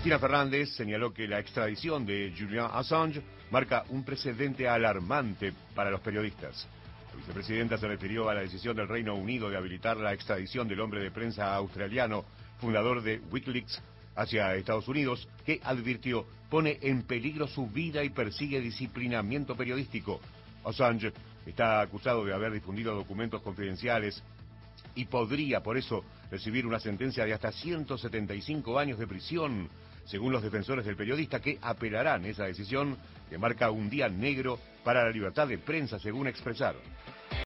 Cristina Fernández señaló que la extradición de Julian Assange marca un precedente alarmante para los periodistas. La vicepresidenta se refirió a la decisión del Reino Unido de habilitar la extradición del hombre de prensa australiano, fundador de Wikileaks, hacia Estados Unidos, que advirtió pone en peligro su vida y persigue disciplinamiento periodístico. Assange está acusado de haber difundido documentos confidenciales y podría, por eso, recibir una sentencia de hasta 175 años de prisión, según los defensores del periodista, que apelarán esa decisión que marca un día negro para la libertad de prensa, según expresaron.